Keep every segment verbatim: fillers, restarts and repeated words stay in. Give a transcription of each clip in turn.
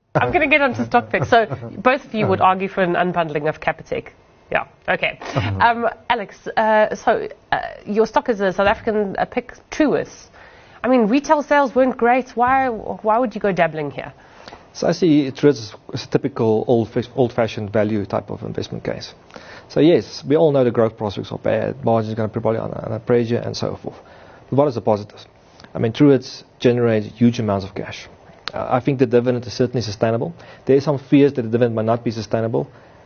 I'm going to get onto stock picks. So both of you would argue for an unbundling of Capitec. Yeah, okay. Um, Alex, uh, so uh, your stock is a South African uh, pick, Truworths. I mean, retail sales weren't great. Why Why would you go dabbling here? So I see Truworths as a typical old, old-fashioned value type of investment case. So yes, we all know the growth prospects are bad, margins are going to be probably under pressure and so forth. But what is the positives? I mean, Truworths generates huge amounts of cash. Uh, I think the dividend is certainly sustainable. There are some fears that the dividend might not be sustainable.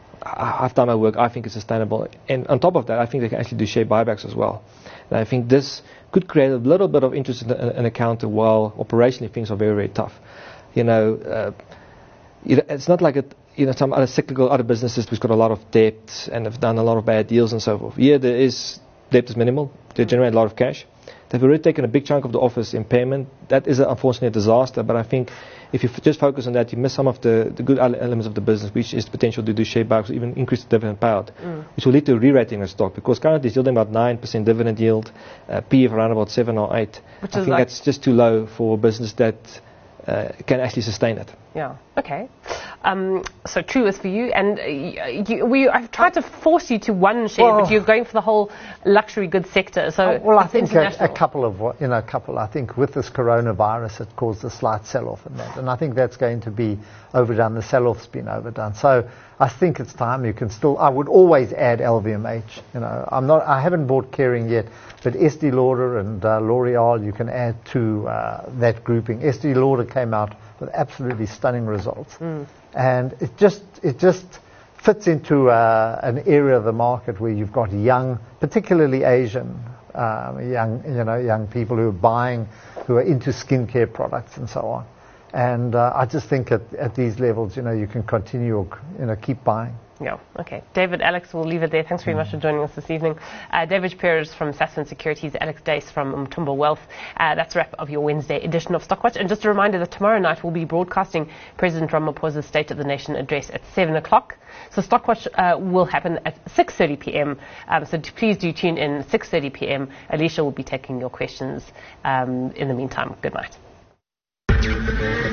I, I've done my work. I think it's sustainable. And on top of that, I think they can actually do share buybacks as well. And I think this could create a little bit of interest in, in, in a counter while operationally things are very, very tough. You know, uh, you know it's not like it, you know, some other cyclical other businesses who've got a lot of debt and have done a lot of bad deals and so forth. Here, there is debt is minimal. They generate a lot of cash. They've already taken a big chunk of the office impairment. That is unfortunately a disaster, but I think if you f just focus on that, you miss some of the, the good elements of the business, which is the potential to do share buybacks, even increase the dividend payout, mm. which will lead to a re-rating of stock, because currently it's yielding about nine percent dividend yield, uh, P E of around about seven or eight. Which I think like that's just too low for a business that uh, can actually sustain it. Yeah, okay. Um, so Truworths for you, and uh, you, we, I've tried to force you to one share, well, but you're going for the whole luxury goods sector. So uh, well, I think a, a couple of you know, a couple. I think with this coronavirus, it caused a slight sell-off in that, and I think that's going to be overdone. The sell-off's been overdone. So I think it's time. You can still. I would always add L V M H. You know, I'm not. I haven't bought Kering yet, but Estee Lauder and uh, L'Oreal, you can add to uh, that grouping. Estee Lauder came out with absolutely stunning results. Mm. And it just it just fits into uh, an area of the market where you've got young, particularly Asian, um, young you know young people who are buying, who are into skincare products and so on. And uh, I just think at, at these levels, you know, you can continue, you know, keep buying. Yeah, okay. David, Alex, we'll leave it there. Thanks very much for joining us this evening. Uh, David Pears from Sasfin Securities, Alex Dace from Umthombo Wealth. Uh, that's a wrap of your Wednesday edition of Stockwatch. And just a reminder that tomorrow night we'll be broadcasting President Ramaphosa's State of the Nation address at seven o'clock. So Stockwatch uh, will happen at six thirty p m Um, so please do tune in six thirty p m Alicia will be taking your questions. Um, in the meantime, good night.